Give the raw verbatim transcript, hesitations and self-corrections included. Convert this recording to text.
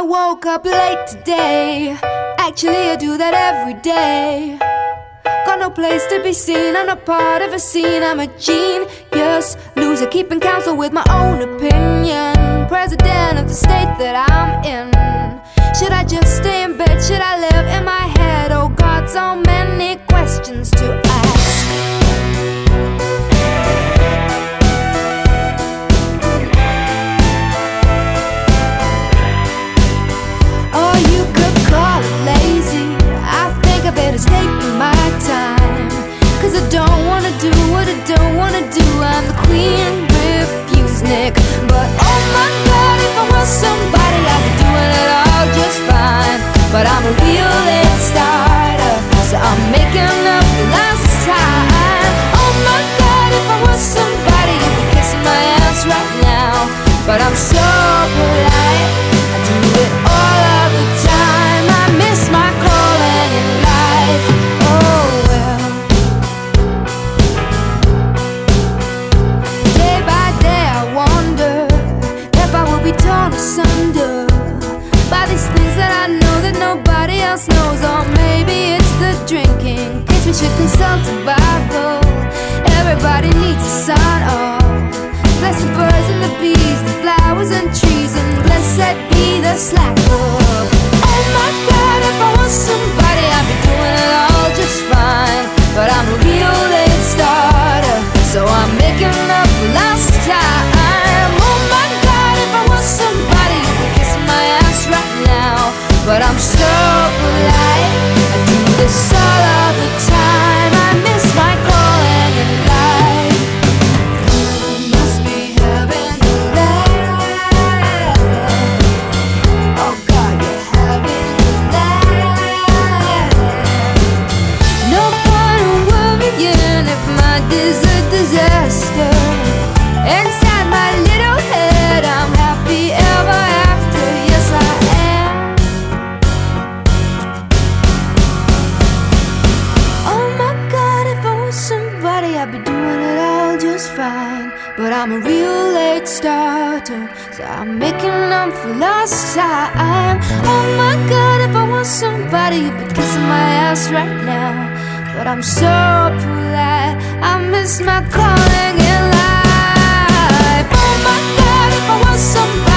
I woke up late today. Actually, I do that every day. Got no place to be seen, I'm not part of a scene. I'm a genius loser, keeping counsel with my own opinion. President of the state that I'm in. Should I just stay in bed? Should I live in my head? Oh God, so many questions to ask. Or you could call it lazy. I think I better take my time, cause I don't wanna do what I don't wanna do. I'm the queen, refusnik. But oh my God, if I was somebody, I'd be doing it all just fine. But I'm a real late starter, so I'm making up the last time. Oh my God, if I was somebody, you'd be kissing my ass right now. But I'm so polite, I do it all of the time. I miss my calling in life. Oh well. Day by day I wonder if I will be torn asunder by these things that I know that nobody else knows. Or maybe it's the drinking. Guess we should consult the Bible. Everybody needs a sign off. Bless the birds and the bees, the flowers and trees, and blessed be the slacker. Oh my God, if I was somebody, I'd be doing it all just fine. But I'm a real late starter, so I'm making up for lost time. Oh my God, if I was somebody, you'd be kissing my ass right now. But I'm so polite, I do this all of the time. I miss my calling in life. You must be having a laugh. Oh God, you're having a laugh. No point in worrying if mine is a disaster. Inside my little head, I'm happy ever after. Yes, I am. Oh my God, if I was somebody, I'd be doing it all just fine. But I'm a real late starter, so I'm making up for lost time. Oh my God, if I was somebody, you'd be kissing my ass right now. But I'm so polite, I miss my calling in life. Oh my God, if I was somebody,